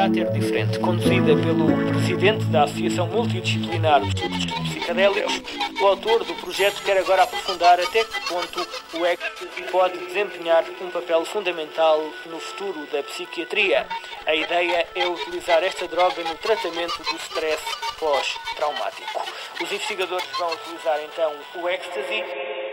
caráter diferente, conduzida pelo presidente da Associação Multidisciplinar de Estudos Psicadélicos. O autor do projeto quer agora aprofundar até que ponto o ecstasy pode desempenhar um papel fundamental no futuro da psiquiatria. A ideia é utilizar esta droga no tratamento do stress pós-traumático. Os investigadores vão utilizar então o ecstasy